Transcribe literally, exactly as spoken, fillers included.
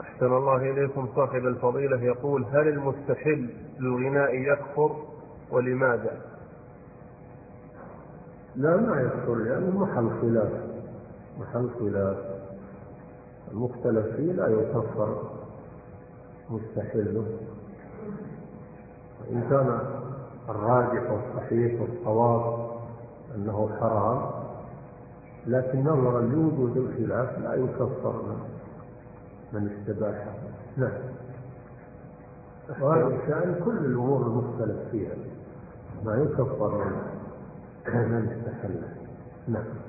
أحسن الله إليكم. صاحب الفضيلة يقول: هل المستحل للغناء يكفر؟ ولماذا؟ لا، ما يكفر، لأنه محل خلاف، محل خلاف المختلف فيه لا يكفر مستحله. وإن كان الراجح والصحيح والصواب أنه حرام، لكن نظرا لوجود الخلاف لا يكفر من استباحه. نعم. وهذا شأن كل الأمور المختلف فيها، ما يكفر من استحله. نعم.